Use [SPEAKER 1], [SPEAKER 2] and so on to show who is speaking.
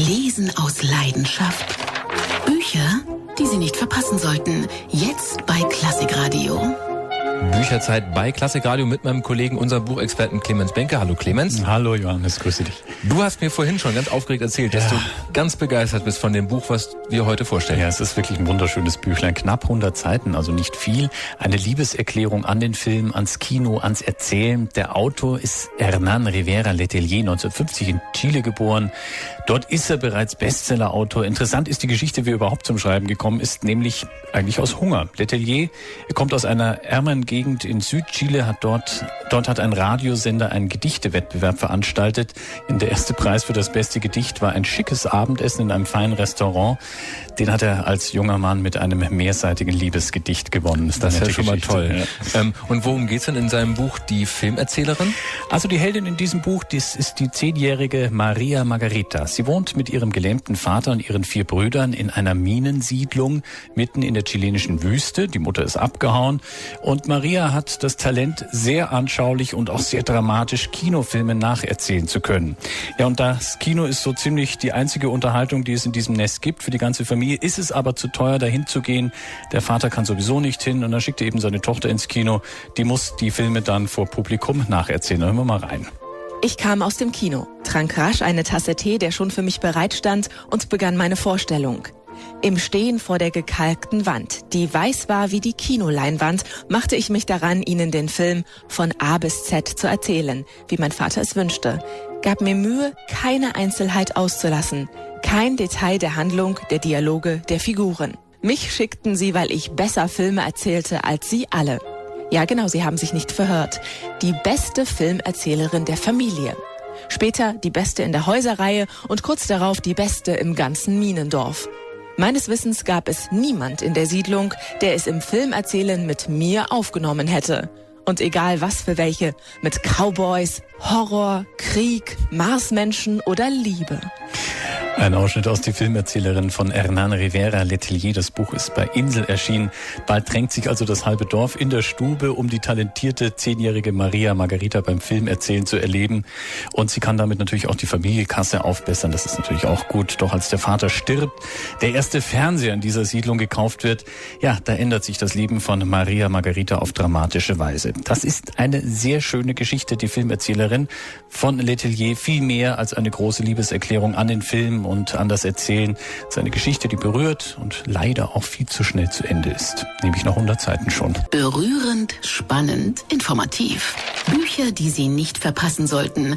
[SPEAKER 1] Lesen aus Leidenschaft. Bücher, die Sie nicht verpassen sollten. Jetzt bei Klassikradio.
[SPEAKER 2] Bücherzeit bei Klassikradio mit meinem Kollegen, unserem Buchexperten Clemens Benke. Hallo Clemens.
[SPEAKER 3] Hallo Johannes, grüße dich.
[SPEAKER 2] Du hast mir vorhin schon ganz aufgeregt erzählt, dass du ganz begeistert bist von dem Buch, was wir heute vorstellen.
[SPEAKER 3] Ja, es ist wirklich ein wunderschönes Büchlein. Knapp 100 Seiten, also nicht viel. Eine Liebeserklärung an den Film, ans Kino, ans Erzählen. Der Autor ist Hernán Rivera Letelier, 1950 in Chile geboren. Dort ist er bereits Bestsellerautor. Interessant ist die Geschichte, wie er überhaupt zum Schreiben gekommen ist, nämlich eigentlich aus Hunger. Letelier kommt aus einer ärmeren Gegend in Südchile, hat dort hat ein Radiosender einen Gedichtewettbewerb veranstaltet. Der erste Preis für das beste Gedicht war ein schickes Abendessen in einem feinen Restaurant. Den hat er als junger Mann mit einem mehrseitigen Liebesgedicht gewonnen.
[SPEAKER 2] Das ist ja schon mal toll. Ja. Und worum geht's denn in seinem Buch Die Filmerzählerin?
[SPEAKER 3] Also die Heldin in diesem Buch, das ist die 10-jährige Maria Margarita. Sie wohnt mit ihrem gelähmten Vater und ihren 4 Brüdern in einer Minensiedlung mitten in der chilenischen Wüste. Die Mutter ist abgehauen und Maria hat das Talent, sehr anschaulich und auch sehr dramatisch Kinofilme nacherzählen zu können. Ja, und das Kino ist so ziemlich die einzige Unterhaltung, die es in diesem Nest gibt für die ganze Familie. Ist es aber zu teuer, dahin zu gehen. Der Vater kann sowieso nicht hin und dann schickt er eben seine Tochter ins Kino. Die muss die Filme dann vor Publikum nacherzählen. Hören wir mal rein.
[SPEAKER 4] Ich kam aus dem Kino, trank rasch eine Tasse Tee, der schon für mich bereitstand, und begann meine Vorstellung. Im Stehen vor der gekalkten Wand, die weiß war wie die Kinoleinwand, machte ich mich daran, Ihnen den Film von A bis Z zu erzählen, wie mein Vater es wünschte. Gab mir Mühe, keine Einzelheit auszulassen, kein Detail der Handlung, der Dialoge, der Figuren. Mich schickten Sie, weil ich besser Filme erzählte als Sie alle. Ja genau, Sie haben sich nicht verhört. Die beste Filmerzählerin der Familie. Später die beste in der Häuserreihe und kurz darauf die beste im ganzen Minendorf. Meines Wissens gab es niemand in der Siedlung, der es im Filmerzählen mit mir aufgenommen hätte. Und egal was für welche, mit Cowboys, Horror, Krieg, Marsmenschen oder Liebe.
[SPEAKER 3] Ein Ausschnitt aus Die Filmerzählerin von Hernán Rivera Letelier. Das Buch ist bei Insel erschienen. Bald drängt sich also das halbe Dorf in der Stube, um die talentierte 10-jährige Maria Margarita beim Filmerzählen zu erleben. Und sie kann damit natürlich auch die Familienkasse aufbessern. Das ist natürlich auch gut. Doch als der Vater stirbt, der erste Fernseher in dieser Siedlung gekauft wird, ja, da ändert sich das Leben von Maria Margarita auf dramatische Weise. Das ist eine sehr schöne Geschichte, Die Filmerzählerin von Letelier. Viel mehr als eine große Liebeserklärung an den Film und an das Erzählen. Es ist eine Geschichte, die berührt und leider auch viel zu schnell zu Ende ist. Nämlich nach 100 Seiten schon.
[SPEAKER 1] Berührend, spannend, informativ. Bücher, die Sie nicht verpassen sollten.